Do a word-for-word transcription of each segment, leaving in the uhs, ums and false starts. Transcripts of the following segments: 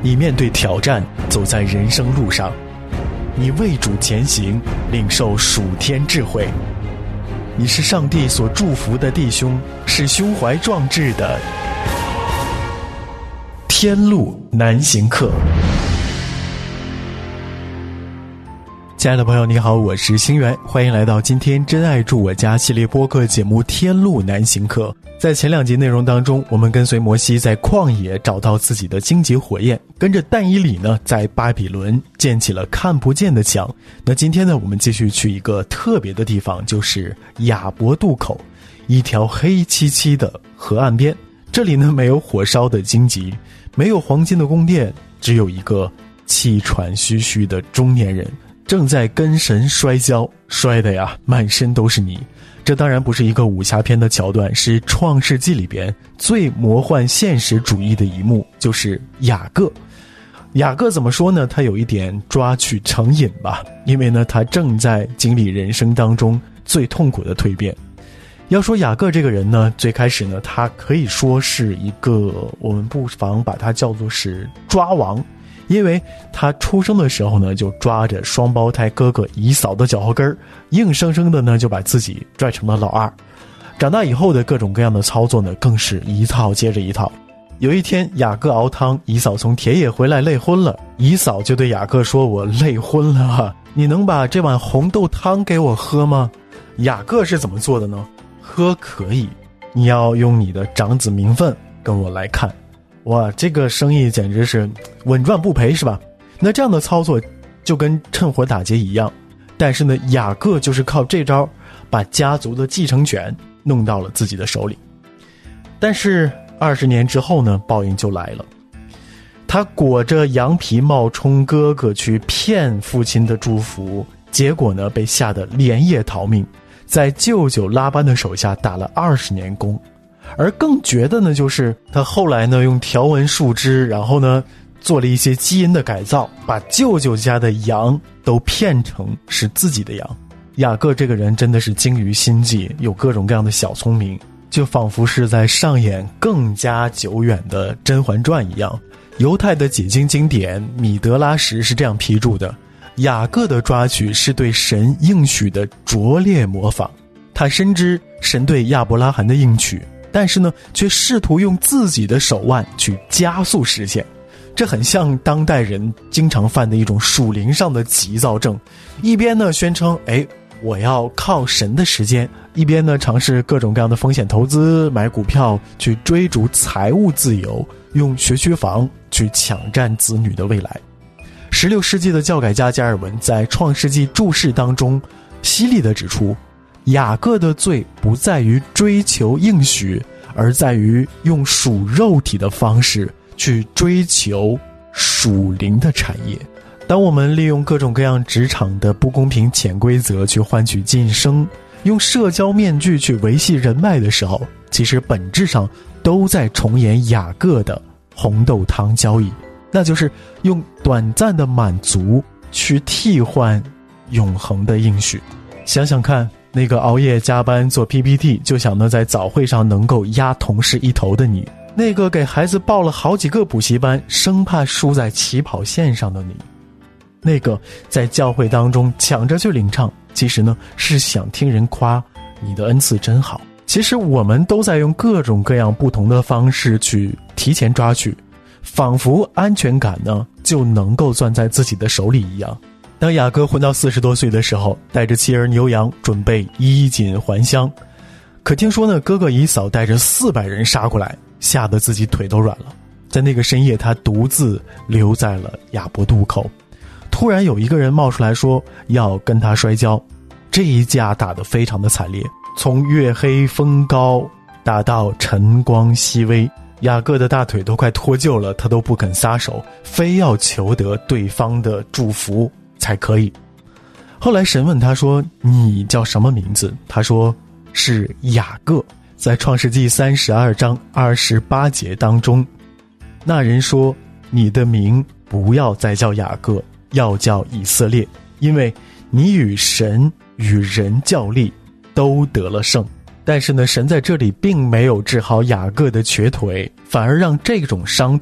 你面对挑战，走在人生路上，你为主前行，领受属天智慧。你是上帝所祝福的弟兄，是胸怀壮志的天路难行客。亲爱的朋友你好，我是星源，欢迎来到今天真爱住我家系列播客节目天路难行客。在前两集内容当中，我们跟随摩西在旷野找到自己的荆棘火焰，跟着但以理呢在巴比伦建起了看不见的墙。那今天呢，我们继续去一个特别的地方，就是雅博渡口，一条黑漆漆的河岸边。这里呢没有火烧的荆棘，没有黄金的宫殿，只有一个气喘吁吁的中年人正在跟神摔跤，摔的呀满身都是泥。这当然不是一个武侠片的桥段，是创世纪里边最魔幻现实主义的一幕，就是雅各。雅各怎么说呢？他有一点抓取成瘾吧，因为呢他正在经历人生当中最痛苦的蜕变。要说雅各这个人呢，最开始呢他可以说是一个，我们不妨把他叫做是抓王，因为他出生的时候呢就抓着双胞胎哥哥以扫的脚后跟儿，硬生生的呢就把自己拽成了老二。长大以后的各种各样的操作呢更是一套接着一套。有一天雅各熬汤，以扫从田野回来累昏了，以扫就对雅各说，我累昏了啊，你能把这碗红豆汤给我喝吗？雅各是怎么做的呢？喝可以，你要用你的长子名分跟我来看。哇，这个生意简直是稳赚不赔，是吧？那这样的操作就跟趁火打劫一样，但是呢雅各就是靠这招把家族的继承权弄到了自己的手里。但是二十年之后呢，报应就来了。他裹着羊皮冒充哥哥去骗父亲的祝福，结果呢被吓得连夜逃命，在舅舅拉班的手下打了二十年工。而更绝的呢，就是他后来呢用条纹树枝，然后呢做了一些基因的改造，把舅舅家的羊都骗成是自己的羊。雅各这个人真的是精于心计，有各种各样的小聪明，就仿佛是在上演更加久远的《甄嬛传》一样。犹太的解经经典米德拉什是这样批注的：雅各的抓取是对神应许的拙劣模仿。他深知神对亚伯拉罕的应许，但是呢却试图用自己的手腕去加速实现。这很像当代人经常犯的一种属灵上的急躁症，一边呢宣称哎我要靠神的时间，一边呢尝试各种各样的风险投资，买股票去追逐财务自由，用学区房去抢占子女的未来。十六世纪的教改家加尔文在创世纪注释当中犀利地指出，雅各的罪不在于追求应许，而在于用属肉体的方式去追求属灵的产业。当我们利用各种各样职场的不公平潜规则去换取晋升，用社交面具去维系人脉的时候，其实本质上都在重演雅各的红豆汤交易，那就是用短暂的满足去替换永恒的应许。想想看，那个熬夜加班做 P P T 就想呢在早会上能够压同事一头的你，那个给孩子报了好几个补习班生怕输在起跑线上的你，那个在教会当中抢着去领唱，其实呢是想听人夸你的恩赐真好。其实我们都在用各种各样不同的方式去提前抓取，仿佛安全感呢就能够攥在自己的手里一样。当雅各混到四十多岁的时候，带着妻儿牛羊准备衣锦还乡，可听说呢哥哥以扫带着四百人杀过来，吓得自己腿都软了。在那个深夜，他独自留在了雅博渡口。突然有一个人冒出来说要跟他摔跤，这一架打得非常的惨烈，从月黑风高打到晨光熹微，雅各的大腿都快脱臼了，他都不肯撒手，非要求得对方的祝福才可以。后来神问他说，你叫什么名字？他说是雅各。在创世纪三十二章二十八节当中，那人说，你的名不要再叫雅各，要叫以色列，因为你与神与人较力，都得了胜。但是呢，神在这里并没有治好雅各的瘸腿，反而让这种伤痛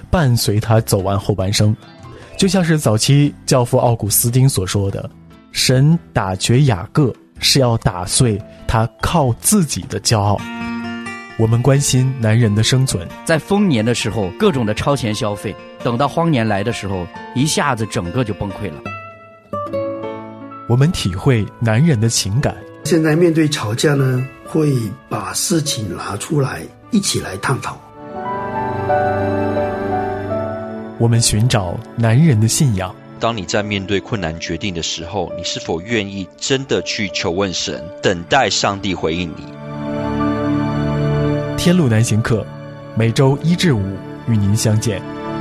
伴随他走完后半生。就像是早期教父奥古斯丁所说的，神打绝雅各是要打碎他靠自己的骄傲。我们关心男人的生存， 在丰年的时候各种的超前消费，等到荒年来的时候，一下子整个就崩溃了。 我们体会男人的情感。 现在面对吵架呢，会把事情拿出来一起来探讨。 我们寻找男人的信仰。 当你在面对困难决定的时候，你是否愿意真的去求问神，等待上帝回应你？ 天路难行课，每周一至五与您相见。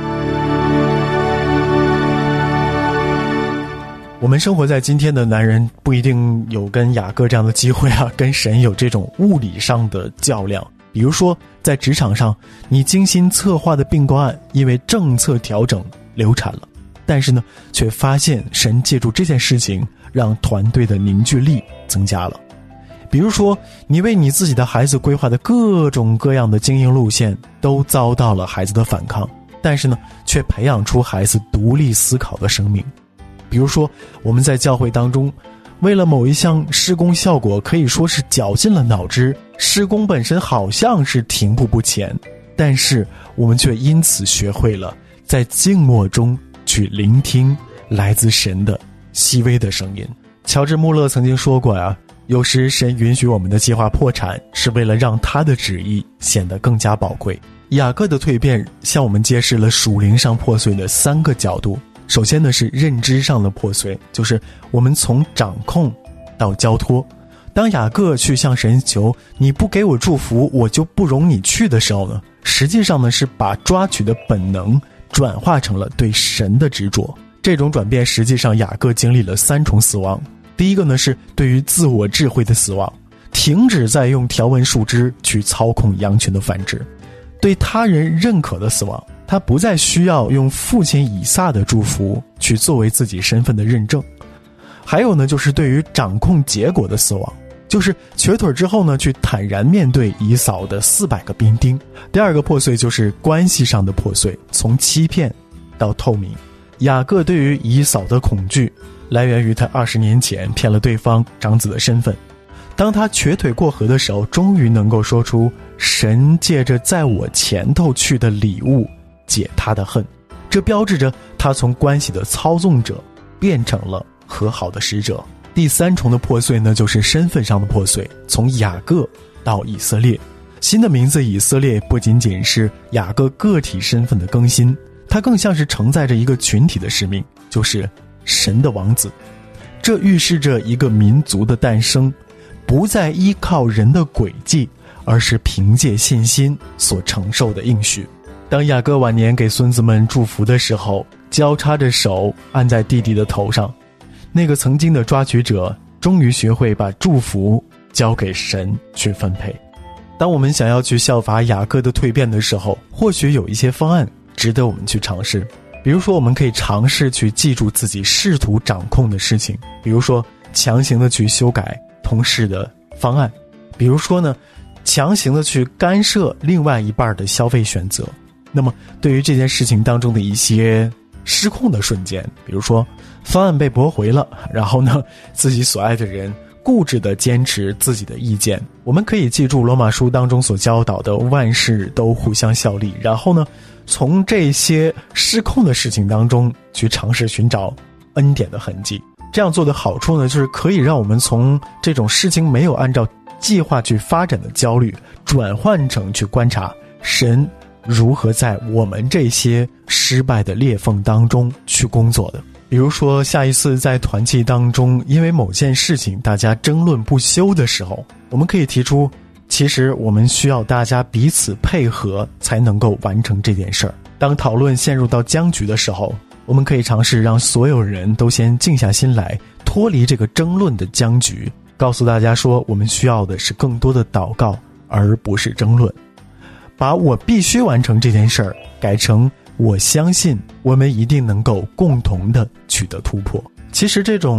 我们生活在今天的男人不一定有跟雅各这样的机会啊，跟神有这种物理上的较量。比如说在职场上，你精心策划的并购案因为政策调整流产了，但是呢却发现神借助这件事情让团队的凝聚力增加了。比如说你为你自己的孩子规划的各种各样的经营路线都遭到了孩子的反抗，但是呢却培养出孩子独立思考的生命。比如说我们在教会当中，为了某一项施工效果可以说是绞尽了脑汁，施工本身好像是停步不前，但是我们却因此学会了在静默中去聆听来自神的细微的声音。乔治穆勒曾经说过啊，有时神允许我们的计划破产，是为了让他的旨意显得更加宝贵。雅各的蜕变向我们揭示了属灵上破碎的三个角度。首先呢是认知上的破碎，就是我们从掌控到交托。当雅各去向神求你不给我祝福我就不容你去的时候呢，实际上呢是把抓取的本能转化成了对神的执着。这种转变实际上雅各经历了三重死亡。第一个呢是对于自我智慧的死亡，停止在用条纹树枝去操控羊群的繁殖；对他人认可的死亡，他不再需要用父亲以撒的祝福去作为自己身份的认证。还有呢就是对于掌控结果的死亡，就是瘸腿之后呢去坦然面对以扫的四百个兵丁。第二个破碎就是关系上的破碎，从欺骗到透明。雅各对于以扫的恐惧来源于他二十年前骗了对方长子的身份。当他瘸腿过河的时候，终于能够说出神借着在我前头去的礼物解他的恨，这标志着他从关系的操纵者变成了和好的使者。第三重的破碎呢，就是身份上的破碎，从雅各到以色列。新的名字以色列不仅仅是雅各个体身份的更新，它更像是承载着一个群体的使命，就是神的王子。这预示着一个民族的诞生，不再依靠人的诡计，而是凭借信心所承受的应许。当雅各晚年给孙子们祝福的时候，交叉着手按在弟弟的头上，那个曾经的抓取者终于学会把祝福交给神去分配。当我们想要去效法雅各的蜕变的时候，或许有一些方案值得我们去尝试。比如说我们可以尝试去记住自己试图掌控的事情，比如说强行的去修改同事的方案，比如说呢强行的去干涉另外一半的消费选择。那么对于这件事情当中的一些失控的瞬间，比如说方案被驳回了，然后呢自己所爱的人固执地坚持自己的意见，我们可以记住罗马书当中所教导的万事都互相效力，然后呢从这些失控的事情当中去尝试寻找恩典的痕迹。这样做的好处呢，就是可以让我们从这种事情没有按照计划去发展的焦虑，转换成去观察神如何在我们这些失败的裂缝当中去工作的。比如说下一次在团契当中，因为某件事情大家争论不休的时候，我们可以提出，其实我们需要大家彼此配合才能够完成这件事儿。当讨论陷入到僵局的时候，我们可以尝试让所有人都先静下心来，脱离这个争论的僵局，告诉大家说我们需要的是更多的祷告，而不是争论。把我必须完成这件事儿改成我相信我们一定能够共同的取得突破。其实这种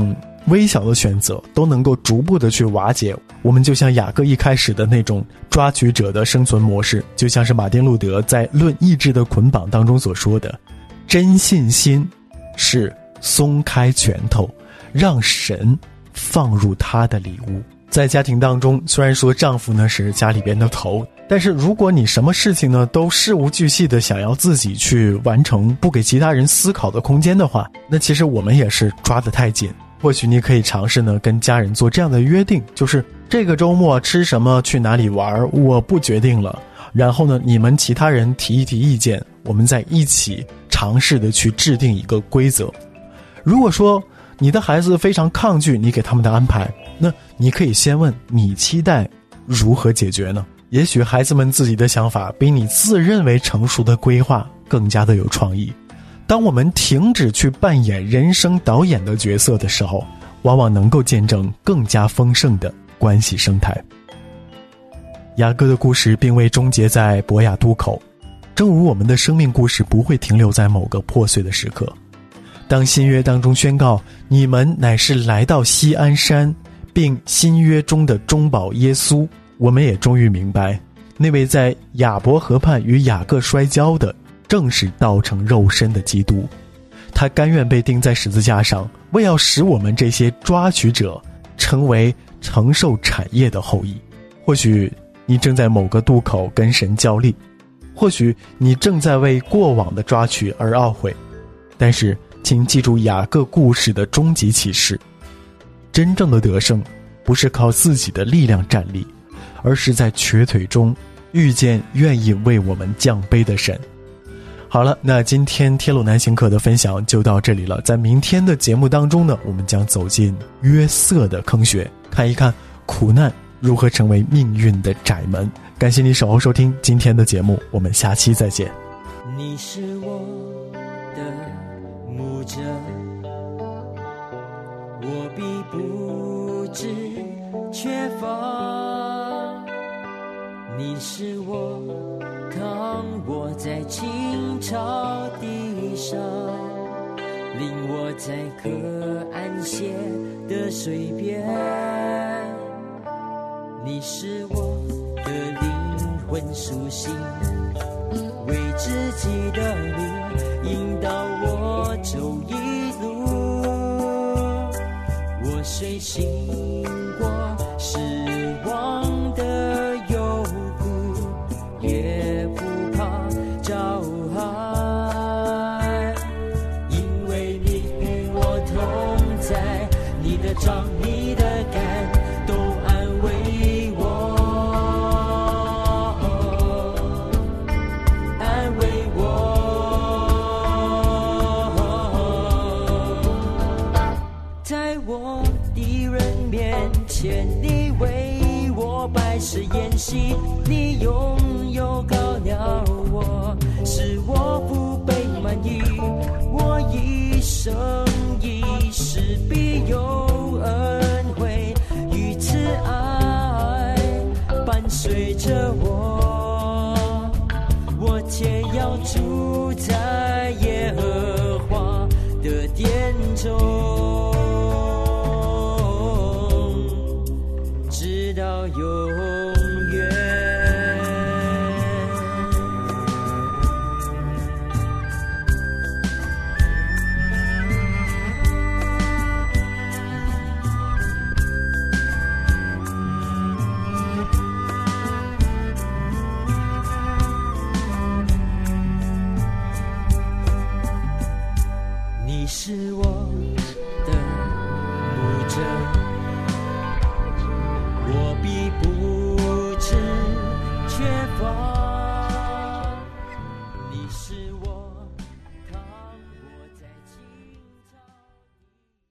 微小的选择都能够逐步的去瓦解我们，就像雅各一开始的那种抓取者的生存模式，就像是马丁路德在《论意志的捆绑》当中所说的，真信心是松开拳头，让神放入他的礼物。在家庭当中，虽然说丈夫呢是家里边的头，但是如果你什么事情呢都事无巨细的想要自己去完成，不给其他人思考的空间的话，那其实我们也是抓得太紧。或许你可以尝试呢跟家人做这样的约定，就是这个周末吃什么去哪里玩我不决定了，然后呢你们其他人提一提意见，我们再一起尝试的去制定一个规则。如果说你的孩子非常抗拒你给他们的安排，那你可以先问你期待如何解决呢？也许孩子们自己的想法比你自认为成熟的规划更加的有创意。当我们停止去扮演人生导演的角色的时候，往往能够见证更加丰盛的关系生态。雅各的故事并未终结在伯雅渡口，正如我们的生命故事不会停留在某个破碎的时刻。当新约当中宣告你们乃是来到锡安山，并新约中的中保耶稣，我们也终于明白，那位在雅伯河畔与雅各摔跤的正是道成肉身的基督。他甘愿被钉在十字架上，为要使我们这些抓取者成为承受产业的后裔。或许你正在某个渡口跟神较力，或许你正在为过往的抓取而懊悔，但是请记住雅各故事的终极启示，真正的得胜不是靠自己的力量站立，而是在瘸腿中遇见愿意为我们降杯的神。好了，那今天天路南行课的分享就到这里了。在明天的节目当中呢，我们将走进约瑟的坑穴，看一看苦难如何成为命运的窄门。感谢你守候收听今天的节目，我们下期再见。 你是我的牧者，我必不致缺乏。你是我扛我在青草地上，领我在可安歇的水边。你是我的灵魂苏醒，为自己的路引导我走一路。我虽行过失望的幽谷，也不怕遭害，因为你与我同在，你的杖你的竿都安慰我，安慰我。在我敌人面前，你为我摆设筵席，你拥有膏了我，使我不被满意。我一生一世必有恩惠与慈爱伴随着我，我且要住在耶和华的殿中，直到永远。你是我的牧者，我必不致缺乏。你是我